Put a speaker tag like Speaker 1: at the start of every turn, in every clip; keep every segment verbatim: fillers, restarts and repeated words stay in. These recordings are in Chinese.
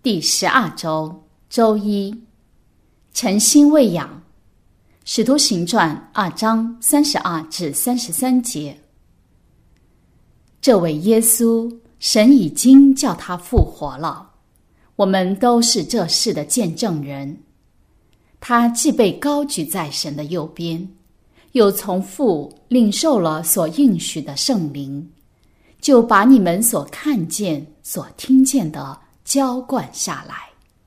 Speaker 1: 第十二周周一，诚心喂养，使徒行传二章三十二至三十三节。这位耶稣，神已经叫他复活了，我们都是这事的见证人。他既被高举在神的右边，又从父领受了所应许的圣灵，就把你们所看见、所听见的浇灌下来。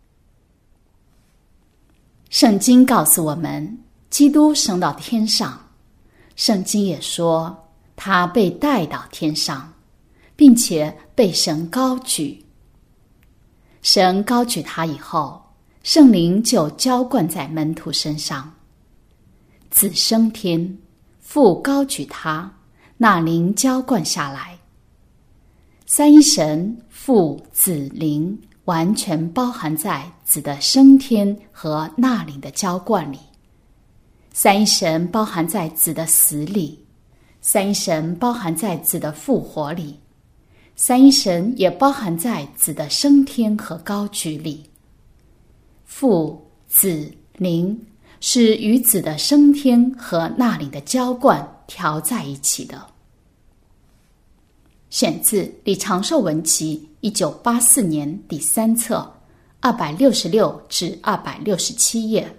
Speaker 1: 圣经告诉我们，基督升到天上，圣经也说他被带到天上，并且被神高举。神高举他以后，圣灵就浇灌在门徒身上。子升天，父高举他，那灵浇灌下来。三一神父子灵完全包含在子的升天和那灵的浇灌里。三一神包含在子的死里，三一神包含在子的复活里，三一神也包含在子的升天和高举里。父子灵是与子的升天和那灵的浇灌调在一起的。选自李长寿文集一九八四年第三册二百六十六至二百六十七页。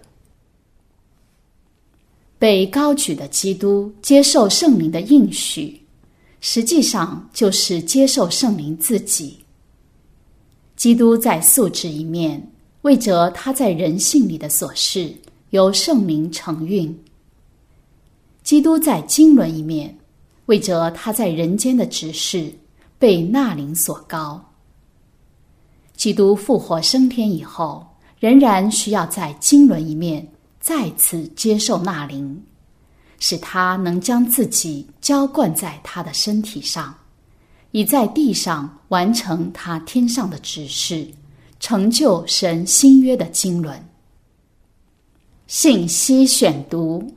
Speaker 1: 被高举的基督接受圣灵的应许，实际上就是接受圣灵自己。基督在素质一面，为着他在人性里的所事，由圣灵承运；基督在经纶一面，为着他在人间的职事，被那灵所高。基督复活升天以后，仍然需要在经纶一面再次接受那灵，使他能将自己浇灌在他的身体上，以在地上完成他天上的职事，成就神新约的经纶。信息选读，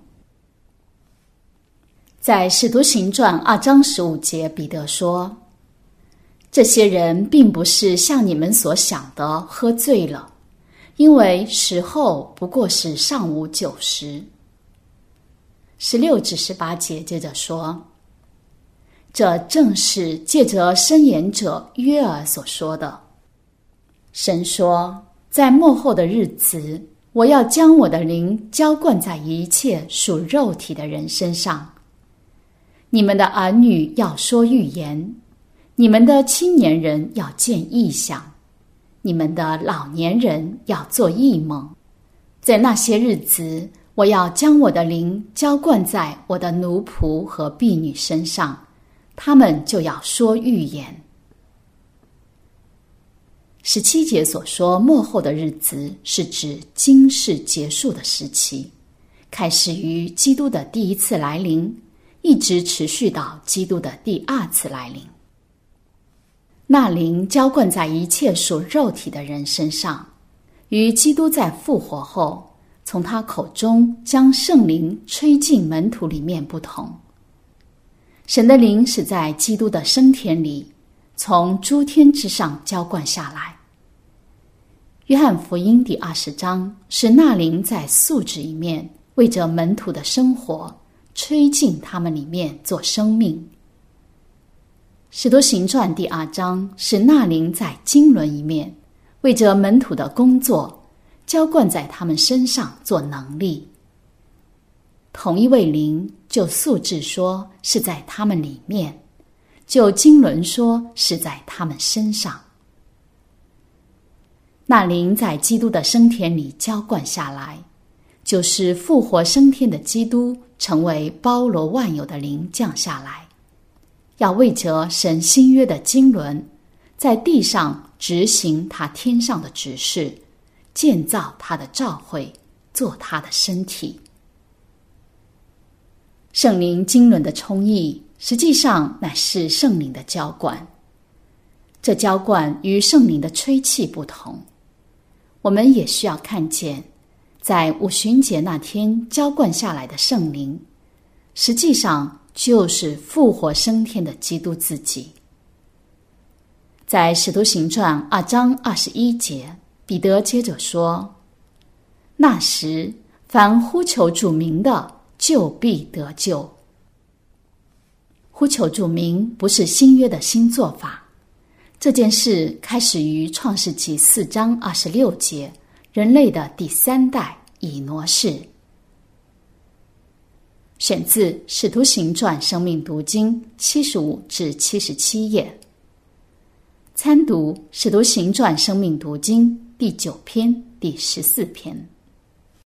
Speaker 1: 在使徒行传二章十五节，彼得说，这些人并不是像你们所想的喝醉了，因为时候不过是上午九时。十六至十八节接着说，这正是借着申言者约珥所说的。神说，在末后的日子，我要将我的灵浇灌在一切属肉体的人身上。你们的儿女要说预言，你们的青年人要见异象，你们的老年人要做异梦。在那些日子，我要将我的灵浇灌在我的奴仆和婢女身上，他们就要说预言。十七节所说末后的日子，是指今世结束的时期，开始于基督的第一次来临，一直持续到基督的第二次来临。那灵浇灌在一切属肉体的人身上，与基督在复活后从他口中将圣灵吹进门徒里面不同。神的灵是在基督的升天里，从诸天之上浇灌下来。约翰福音第二十章是那灵在素质一面，为着门徒的生活吹进他们里面做生命。使徒行传第二章是那灵在经纶一面，为着门徒的工作浇灌在他们身上做能力。同一位灵，就素质说是在他们里面，就经纶说是在他们身上。那灵在基督的升天里浇灌下来，就是复活升天的基督成为包罗万有的灵降下来，要为着神新约的经纶，在地上执行他天上的职事，建造他的召会，做他的身体。圣灵经纶的充溢，实际上乃是圣灵的浇灌。这浇灌与圣灵的吹气不同，我们也需要看见，在五旬节那天浇灌下来的圣灵，实际上就是复活升天的基督自己。 在使徒行传二章二十一节，彼得接着说：那时凡呼求主名的，就必得救。呼求主名不是新约的新做法，这件事开始于创世纪四章二十六节，人类的第三代以挪士。选自《使徒行传生命读经》七十五至七十七页。参读《使徒行传生命读经》第九篇、第十四篇。